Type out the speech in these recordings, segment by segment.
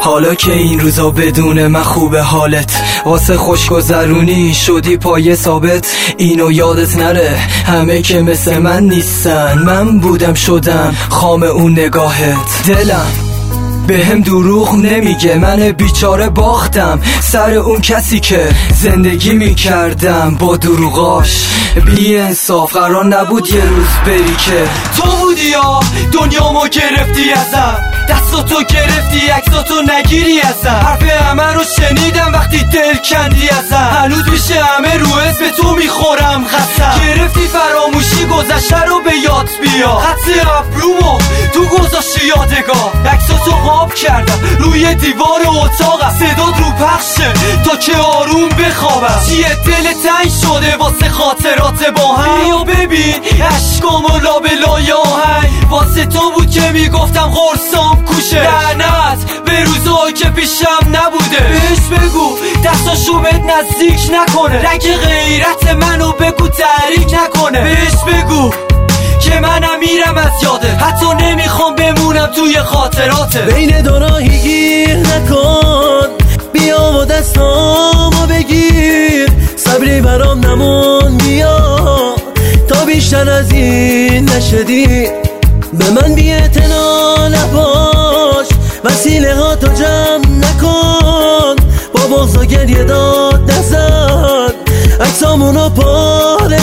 حالا که این روزا بدون من خوبه حالت، واسه خوشگذرونی شدی پایه ثابت. اینو یادت نره همه که مثل من نیستن، من بودم شدم خام اون نگاهت. دلم به هم دروغ نمیگه، من بیچاره باختم سر اون کسی که زندگی میکردم با دروغاش. بی انصاف قرار نبود یه روز بری که تو بودی یا دنیامو گرفتی ازم، دستاتو گرفتی عکساتو نگیری ازم. حرف همه رو شنیدم وقتی دل کندی ازم، هنوز میشه همه رو اسم تو میخورم قسم. گرفتی فراموشی گذشته رو به یاد بیا، خط ابرومو تو گذاشتی یادگاه. عکساتو قاب کردم روی دیوار اتاقم، صدات رو پخشه تا که آروم بخوابم. چیه دل تنگ شده واسه خاطرات با هم؟ بیا ببین عشقامو لابلای آهنگ، واسه تو بود که میگفتم قرصام کوشه. لعنت به روزایی که پیشم نبوده، بهش بگو دستاشو بهت نزدیک نکنه، رنگ غیرت منو بگو تحریک نکنه. بهش بگو که منم میرم از یاده، حتی نمیخوام بمونم توی خاطراته. بین دو راهی گیر نکن، بیا و دستامو بگیر، صبری برام نمون بیا تا بیشتر از این نشدی. به من بی اعتنا نباش، وسیله ها تو جمع نکن، با بغض و گریه داد نزن، عکسامونو پاره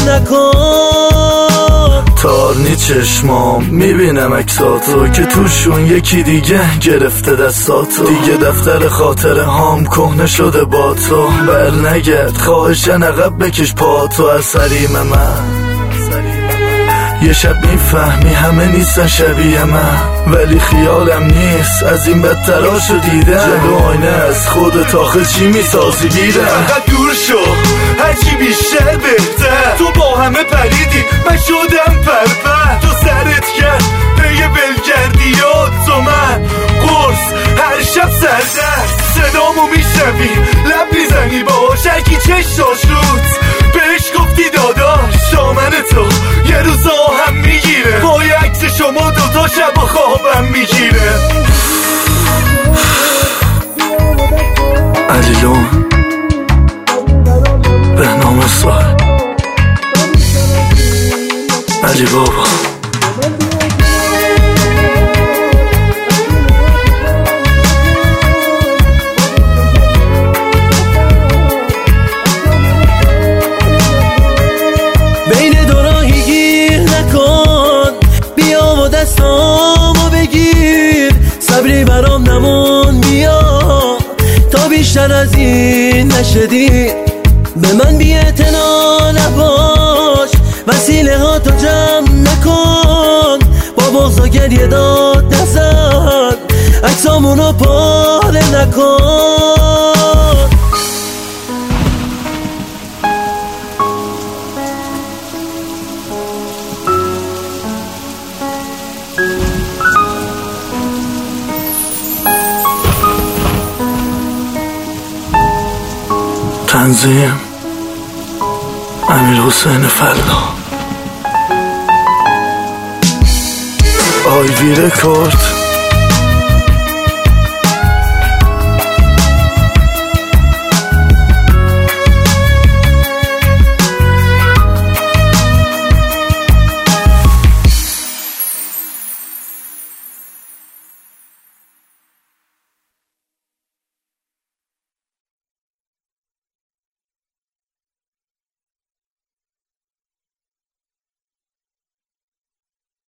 نکن. تارنی چشمام میبینم عکساتو که توشون یکی دیگه گرفته دستاتو. دیگه دفتر خاطره هام کهنه شده با تو، بر نگرد خواهشن عقب بکش پاتو از حریم من. یه شب میفهمی همه نیستن شبیه من، ولی خیالم نیست از این بدتراشو دیدم. جلو آینه از خودت آخه چی میسازی بیرم؟ فقط دور شو هرچی بیشتر بهتر، تو با همه پریدی من شدم پرپر. تو سرت کرد پی بلگردیات تو من قرص هر شب سردرد، صدامو میشنوی لب میزنی باش، هرکی چشاش روت بهش گفتی داداش. دامن تو یه روز هم میگیره، با عکس شما دوتا شب و خوابم میگیره. علیلون به نام سال علی بابا. بین دو راهی گیر نکن، بیا و دستامو بگیر، صبری برام نمون بیا تا بیشتر از این نشدی. به من بی اعتنا نباش، وسیله ها تو جمع نکن، با بغض و گریه داد نزن، عکسامونو پاره نکن. تنظیم امیرحسین فلا، آیوی رکورد.